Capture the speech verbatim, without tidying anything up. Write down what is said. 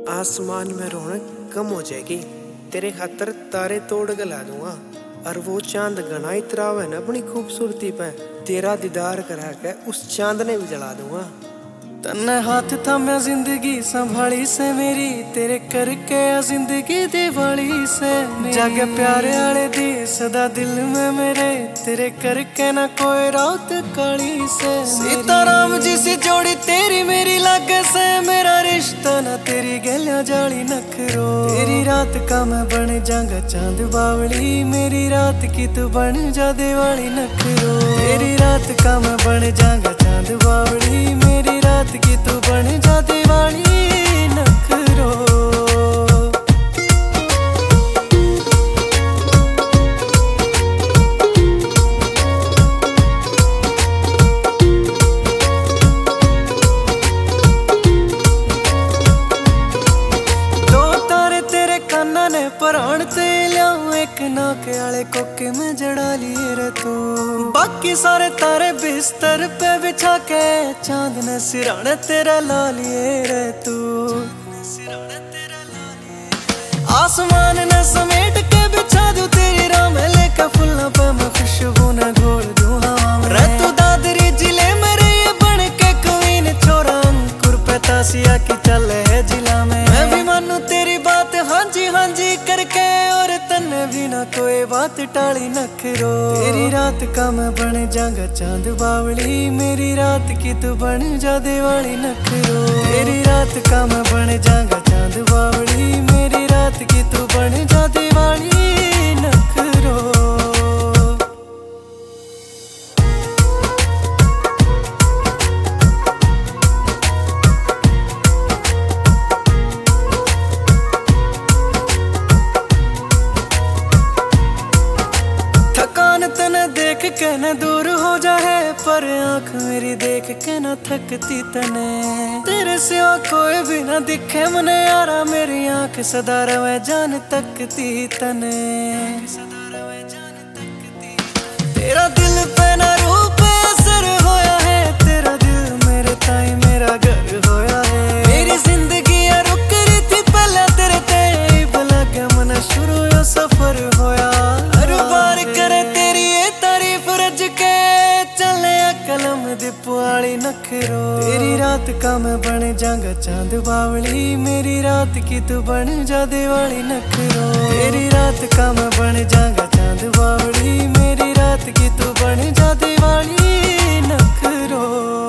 आसमान में रौनक कम हो जाएगी, तेरे खातर तारे तोड़ गला दूंगा। और वो चांद घना इतराव है ना अपनी खूबसूरती पे, तेरा दीदार करा के उस चांद ने भी जला दूंगा। तन्ने हाथ थाम्या जिंदगी संभाली से मेरी, तेरे करके आ जिंदगी दिवाली से जागे प्यारे आले दी सदा दिल में मेरे, तेरे करके ना कोई रात काली से। सीताराम जी सी जोड़ी तेरी मेरी लागे से, मेरा रिश्ता ना तेरी गलियां जाली नखरो। तेरी रात का मैं बन जाऊंगा चांद बावली, मेरी रात की तू बन जा दिवाली नखरो। तेरी रात का मैं बन जाऊंगा चांद बावली, मेरी रात की तू बन जा दिवाली नखरो। दो तारे तेरे काना ने पराण ते लियाऊं, एक नाक आले कोके में जड़ा लिए रे तू। बाकी सारे तारे बिस्तर पे बिछा के, चांद ने सिराने तेरा ला लिए रे तू। आसमान ने समेट के बिछा दूं तेरी राह में, लेकर फूलों पे मैं खुशबू न घोल दूं हवा में। रे तू दादरी जिले मेरे ये बन के कवीन, छोरा अंकुर पे तासिया की चले है जिला में। मैं भी मानू तेरी बात हाँ जी हाँ जी करके, और तन्ने भी ना कोई बात टाली नखरो। तेरी रात का मैं बन जाऊंगा चांद बावली, मेरी रात की तू बन जा दिवाली नखरो। तेरी रात का मैं बन जाऊंगा चांद बावली, मेरी रात की तू बन जा दिवाली नखरो। तने देख के न दूर हो जाए, पर आंख मेरी देख के न थकती तने। तेरे सिवा कोई भी न दिखे मने यारा, मेरी आंख सदा रवे जान तकती तने। तेरा दिल पे न रूप असर होया है, तेरा दिल मेरे ताई मेरा घर होया है। मेरी जिंदगी रुक रही थी पहले तेरे ते, भला के मन शुरू यो सफर होया। हर बार करे तेरी ये तारीफ रज के, चले कलम दिपुआली नखरो। तेरी रात का मैं बन जाऊंगा चांद बावली, मेरी रात की तू बन जा दिवाली नखरो। तेरी रात का मैं बन जाऊंगा चांद बावली, मेरी रात की तू बन जा दिवाली नखरो।